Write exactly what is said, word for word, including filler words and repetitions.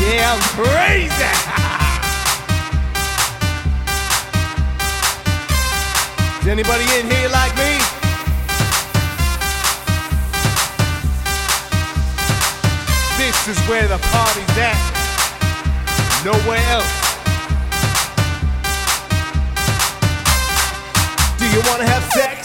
Yeah, I'm crazy. Is anybody in here like me? This is where the party's at. Nowhere else. Do you wanna have sex?